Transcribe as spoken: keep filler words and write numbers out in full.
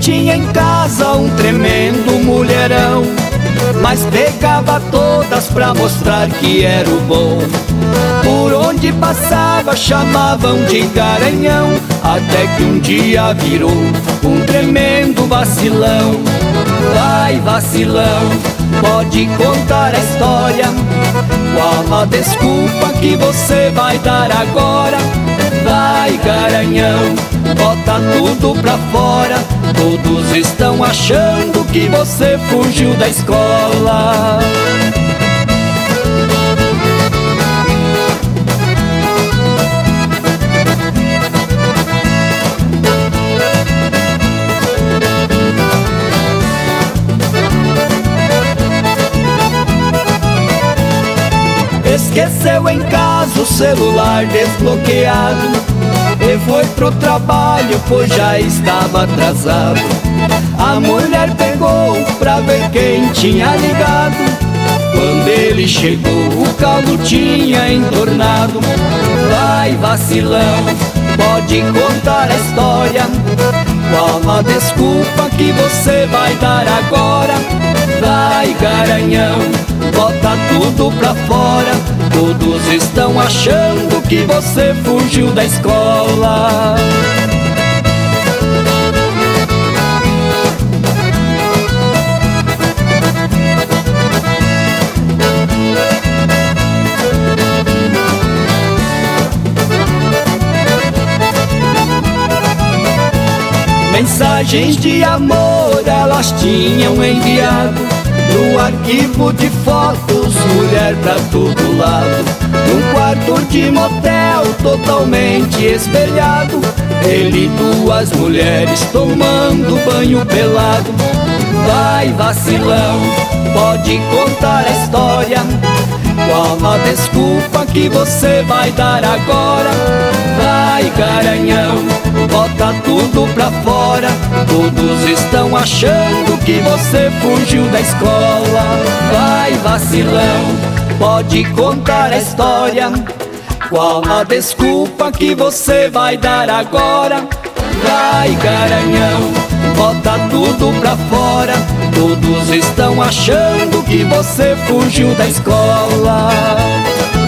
tinha em casa um tremendo mulherão, mas pegava todas pra mostrar que era o bom. Por onde passava chamavam de garanhão, até que um dia virou um tremendo vacilão. Vai, vacilão, pode contar a história, qual a desculpa que você vai dar agora? Vai, garanhão, bota tudo pra fora, todos estão achando que você fugiu da escola. Esqueceu em casa o celular desbloqueado e foi pro trabalho, pois já estava atrasado. A mulher pegou pra ver quem tinha ligado. Quando ele chegou, o calo tinha entornado. Vai, vacilão, pode contar a história, qual a desculpa que você vai dar agora? Vai, garanhão, bota tudo pra fora, todos estão achando que você fugiu da escola. Mensagens de amor elas tinham enviado no arquivo de fotos, mulher pra todo lado. Num quarto de motel totalmente espelhado, ele e duas mulheres tomando banho pelado. Vai, vacilão, pode contar a história, qual a desculpa que você vai dar agora? Vai, garanhão, bota tudo pra fora, todos estão achando que você fugiu da escola. Vai, vacilão, pode contar a história, qual a desculpa que você vai dar agora? Vai, garanhão, bota tudo pra fora, todos estão achando que você fugiu da escola.